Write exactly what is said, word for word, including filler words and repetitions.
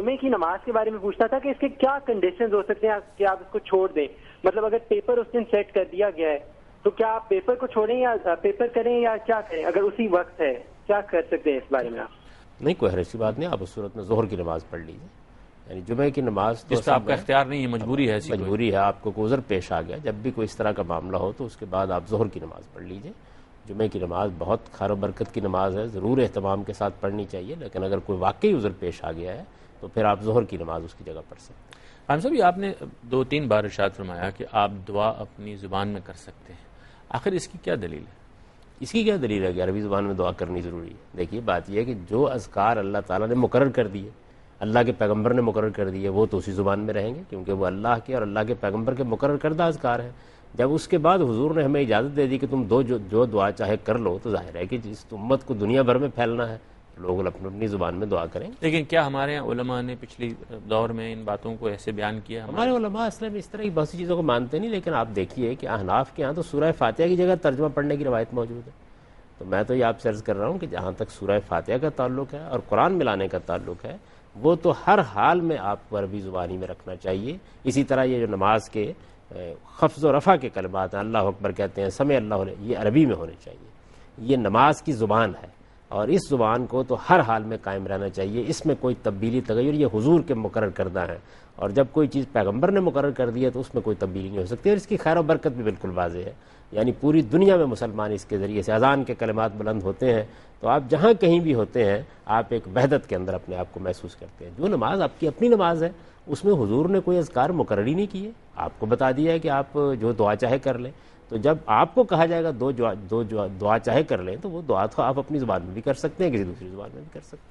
جمعے کی نماز کے بارے میں پوچھنا تھا کہ اس کے کیا کنڈیشنز ہو سکتے ہیں کہ آپ اس کو چھوڑ دیں. مطلب اگر پیپر اس دن سیٹ کر دیا گیا ہے تو کیا آپ پیپر کو چھوڑیں یا پیپر کریں یا کیا کریں؟ اگر اسی وقت ہے کیا کر سکتے ہیں اس بارے میں آپ؟ نہیں، کوئی حرج کی بات نہیں. آپ اس صورت میں ظہر کی نماز پڑھ لیجیے. یعنی جمعے کی نماز تو جس پہ آپ کا اختیار نہیں ہے، مجبوری ہے. مجبوری ہے، آپ کو کوئی عذر پیش آ گیا. جب بھی کوئی اس طرح کا معاملہ ہو تو اس کے بعد آپ ظہر کی نماز پڑھ لیجیے. جمعے کی نماز بہت خیر و برکت کی نماز ہے، ضرور اہتمام کے ساتھ پڑھنی چاہیے. لیکن اگر کوئی واقعی عذر پیش آ گیا ہے تو پھر آپ ظہر کی نماز اس کی جگہ پڑھ سکتے ہیں. خان صاحب، یہ آپ نے دو تین بار ارشاد فرمایا کہ آپ دعا اپنی زبان میں کر سکتے ہیں. آخر اس کی کیا دلیل ہے؟ اس کی کیا دلیل ہے کہ عربی زبان میں دعا کرنی ضروری ہے؟ دیکھیے، بات یہ ہے کہ جو اذکار اللہ تعالیٰ نے مقرر کر دیے، اللہ کے پیغمبر نے مقرر کر دیے، وہ تو اسی زبان میں رہیں گے کیونکہ وہ اللہ کے اور اللہ کے پیغمبر کے مقرر کردہ اذکار ہیں. جب اس کے بعد حضور نے ہمیں اجازت دے دی کہ تم دو جو جو دعا چاہے کر لو، تو ظاہر ہے کہ جس امت کو دنیا بھر میں پھیلنا ہے لوگ اپنی اپنی زبان میں دعا کریں. لیکن کیا ہمارے یہاں علماء نے پچھلی دور میں ان باتوں کو ایسے بیان کیا؟ ہمارے علماء اصل میں اس طرح کی بہت سی چیزوں کو مانتے نہیں. لیکن آپ دیکھیے کہ احناف کے ہاں تو سورہ فاتحہ کی جگہ ترجمہ پڑھنے کی روایت موجود ہے. تو میں تو یہ آپ سے عرض کر رہا ہوں کہ جہاں تک سورہ فاتحہ کا تعلق ہے اور قرآن ملانے کا تعلق ہے، وہ تو ہر حال میں آپ کو عربی زبانی میں رکھنا چاہیے. اسی طرح یہ جو نماز کے خفض و رفع کے کلمات ہیں، اللہ اکبر کہتے ہیں، سمع اللہ علیہ، یہ عربی میں ہونے چاہیے. یہ نماز کی زبان ہے اور اس زبان کو تو ہر حال میں قائم رہنا چاہیے. اس میں کوئی تبدیلی تغیر یہ حضور کے مقرر کردہ ہیں، اور جب کوئی چیز پیغمبر نے مقرر کر دی ہے تو اس میں کوئی تبدیلی نہیں ہو سکتی. اور اس کی خیر و برکت بھی بالکل واضح ہے. یعنی پوری دنیا میں مسلمان اس کے ذریعے سے اذان کے کلمات بلند ہوتے ہیں، تو آپ جہاں کہیں بھی ہوتے ہیں آپ ایک وحدت کے اندر اپنے آپ کو محسوس کرتے ہیں. جو نماز آپ کی اپنی نماز ہے اس میں حضور نے کوئی اذکار مقرر ہی نہیں کیے، آپ کو بتا دیا ہے کہ آپ جو دعا چاہے کر لیں. تو جب آپ کو کہا جائے گا دو دو دعا چاہے کر لیں، تو وہ دعا تو آپ اپنی زبان میں بھی کر سکتے ہیں، کسی دوسری زبان میں بھی کر سکتے ہیں.